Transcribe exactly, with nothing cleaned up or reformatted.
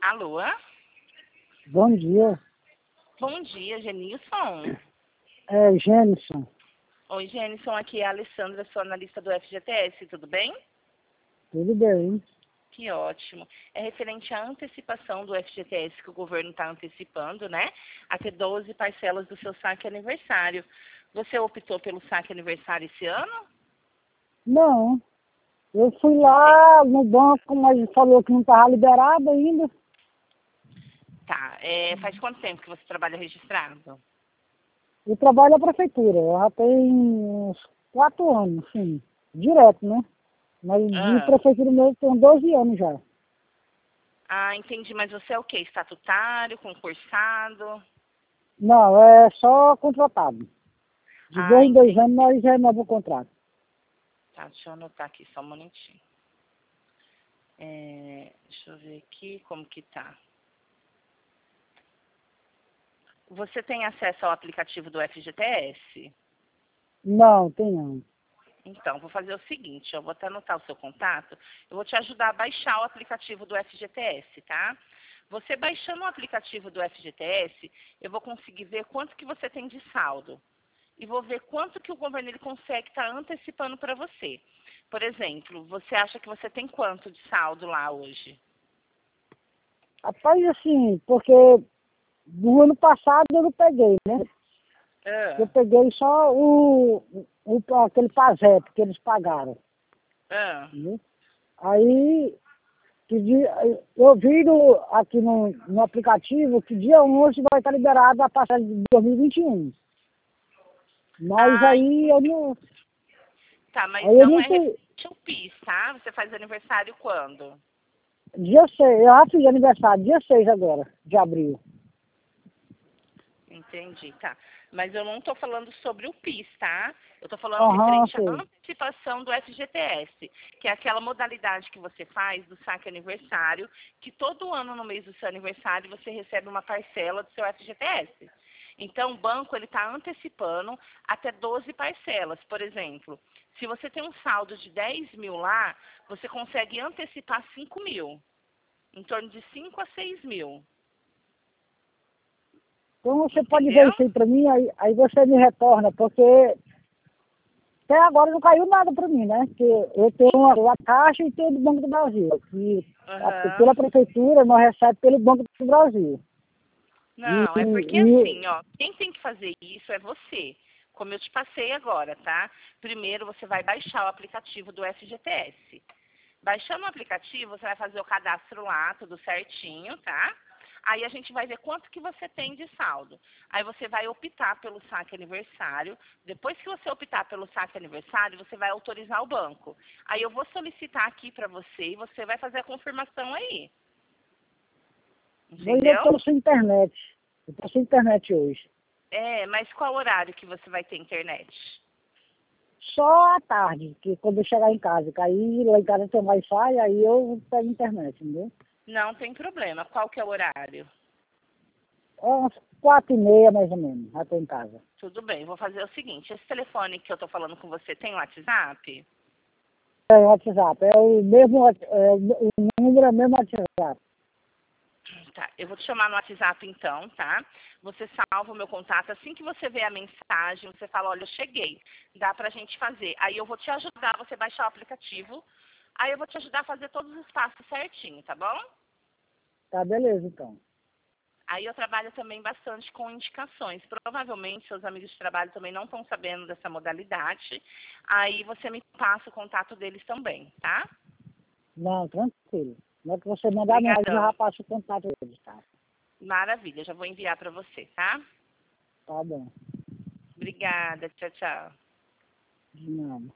Alô? Bom dia. Bom dia, Genilson. É, Gênison. Oi, Genilson, aqui é a Alessandra, sou analista do F G T S, tudo bem? Tudo bem? Que ótimo. É referente à antecipação do F G T S que o governo está antecipando, né? Até doze parcelas do seu saque aniversário. Você optou pelo saque aniversário esse ano? Não. Eu fui lá no banco, mas falou que não estava liberado ainda. Tá. É, faz quanto tempo que você trabalha registrado? Eu trabalho na prefeitura. Eu já tenho uns quatro anos, sim. Direto, né? Mas de Ah, prefeitura mesmo tem doze anos já. ah, entendi. Mas você é o quê? Estatutário, concursado? Não, é só contratado. De Ah, dois em dois entendi. anos nós renovamos o contrato. Tá, deixa eu anotar aqui só um momentinho. É, deixa eu ver aqui como que tá. Você tem acesso ao aplicativo do F G T S? Não, tem não. Então, vou fazer o seguinte, eu vou até anotar o seu contato, eu vou te ajudar a baixar o aplicativo do F G T S, tá? Você baixando o aplicativo do F G T S, eu vou conseguir ver quanto que você tem de saldo. E vou ver quanto que o governo ele consegue estar antecipando para você. Por exemplo, você acha que você tem quanto de saldo lá hoje? Rapaz, assim, porque do ano passado eu não peguei, né? Eu Ah, peguei só o, o aquele PASEP que eles pagaram. ah. Né? Aí, que dia, eu vi no, aqui no, no aplicativo que dia onze vai estar liberado a passagem de dois mil e vinte e um. Mas Ah, aí eu não, tá, mas aí eu não não é sei. referente ao PIS, tá? Você faz aniversário quando? Dia seis, eu já fiz aniversário, dia seis agora, de abril. Entendi, tá. Mas eu não estou falando sobre o PIS, tá? Eu estou falando Aham, referente à sei. antecipação do F G T S, que é aquela modalidade que você faz do saque aniversário, que todo ano no mês do seu aniversário você recebe uma parcela do seu F G T S. Então, o banco ele está antecipando até doze parcelas. Por exemplo, se você tem um saldo de dez mil lá, você consegue antecipar cinco mil, em torno de cinco a seis mil. Então você pode ver Entendeu? isso aí pra mim, aí, aí você me retorna, porque até agora não caiu nada para mim, né? Porque eu tenho a, a Caixa e tenho do Banco do Brasil. E a, Aham. pela prefeitura nós recebemos pelo Banco do Brasil. E, Não, é porque e, assim, ó, quem tem que fazer isso é você. Como eu te passei agora, tá? Primeiro você vai baixar o aplicativo do F G T S. Baixando o aplicativo, você vai fazer o cadastro lá, tudo certinho, tá? Aí a gente vai ver quanto que você tem de saldo. Aí você vai optar pelo saque aniversário. Depois que você optar pelo saque aniversário, você vai autorizar o banco. Aí eu vou solicitar aqui para você e você vai fazer a confirmação aí. mas eu Entendeu? estou sem internet. Eu estou sem internet hoje. É, mas qual horário que você vai ter internet? Só à tarde, que quando eu chegar em casa, que aí lá em casa tem Wi-Fi, aí eu pego internet, entendeu? Não tem problema. Qual que é o horário? É umas quatro e meia mais ou menos, já tô em casa. Tudo bem, vou fazer o seguinte. Esse telefone que eu tô falando com você tem WhatsApp? É o WhatsApp, é o mesmo, Whats- é, o número é o mesmo WhatsApp. Tá, eu vou te chamar no WhatsApp então, tá? Você salva o meu contato. Assim que você vê a mensagem, você fala, olha, eu cheguei. Dá pra gente fazer. Aí eu vou te ajudar, você baixar o aplicativo. Aí eu vou te ajudar a fazer todos os passos certinho, tá bom? Tá, beleza então. Aí eu trabalho também bastante com indicações. Provavelmente seus amigos de trabalho também não estão sabendo dessa modalidade. Aí você me passa o contato deles também, tá? Não, tranquilo. Na hora que você mandar a mensagem, eu já Obrigadão. passo o contato deles, tá? Maravilha, já vou enviar para você, tá? Tá bom. Obrigada, tchau, tchau. De nada.